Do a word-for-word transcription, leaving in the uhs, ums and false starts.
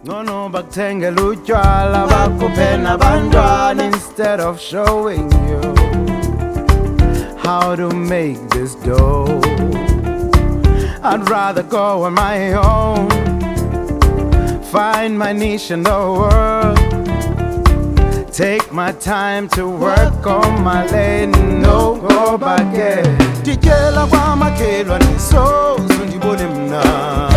No, no, bakuthengela utywala bakuphe nabantwana instead of showing you how to make this dough. I'd rather go on my own, find my niche in the world, take my time to work on my lane, no go back. Tijela kwa makhelwane so so ndibone mna